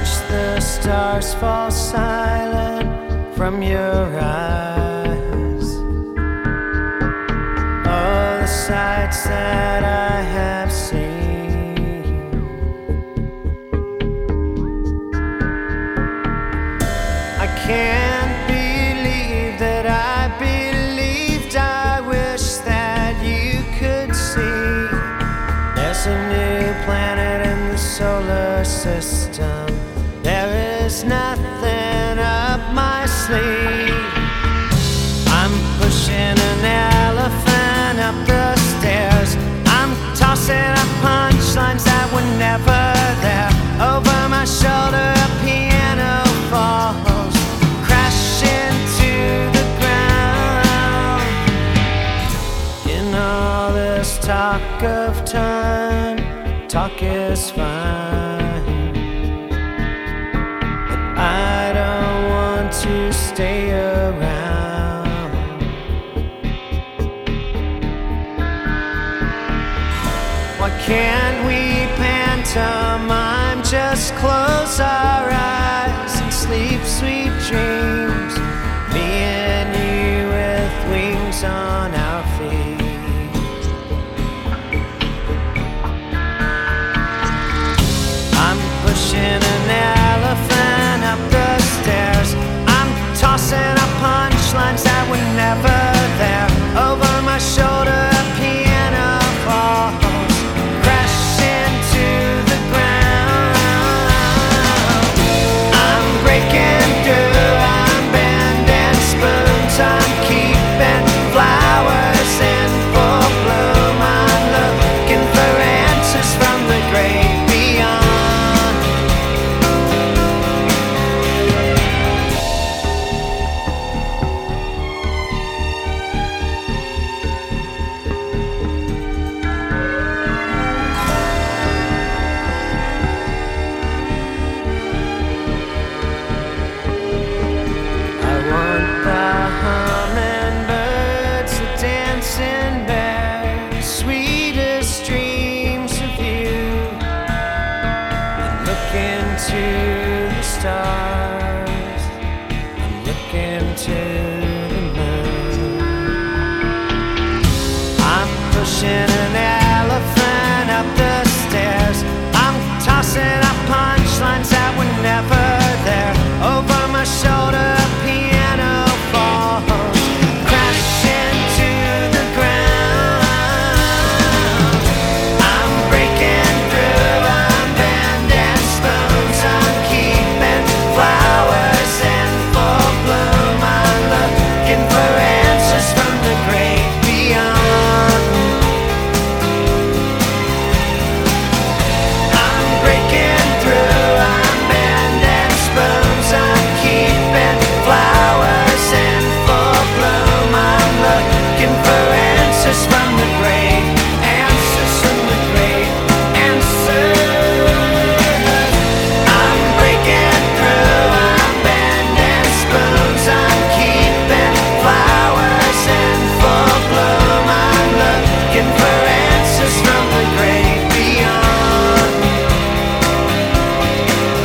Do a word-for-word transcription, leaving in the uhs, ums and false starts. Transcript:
watch the stars fall silent from your eyes. All the sights that I have seen, I can't believe that I believed. I wish that you could see there's a new planet in the solar system. There is nothing up my sleeve. I'm pushing an elephant up the stairs. I'm tossing up punchlines that were never there. Over my shoulder a piano falls, crashing to the ground. In all this talk of time, talk is fine, but I don't want to stay around. Why can't we pantomime? Just close our eyes and sleep sweet dreams. Me and you with wings on our feet. Pushing an elephant up the stairs. I'm tossing up punchlines that were never there. Over my shoulder a piano falls, crashing to the ground. I'm breaking through, I'm bending spoons, I'm keeping flowers in full bloom. I'm looking for answers from the great beyond. To the stars, I'm looking to the moon. I'm pushing